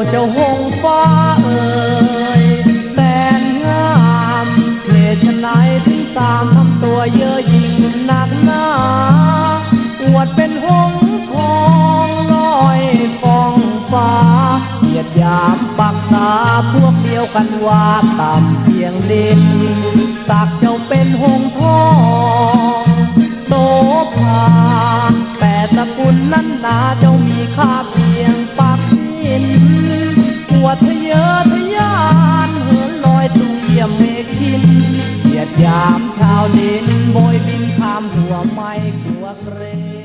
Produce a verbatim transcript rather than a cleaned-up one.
เจ้าหงฟ้าเอ่ยแสนงามเหตุไฉนถึงตามทำตัวเย่อหยิ่งหนักหนาอวดเป็นหงทองลอยฟองฟ้าเหยียดหยามปักษาพวกเดียวกันว่าต่ำเพียงดินสักเจ้าเป็นหงทองโสภาแต่สกุลนั้นนาเจ้ามีค่าเพียงปักดินอวดทะเยอทะยานเหินลอยสู่เยี่ยมเมฆินเหยียดหยามชาวดินโบยบินข้ามหัวไม่กลัวเกรง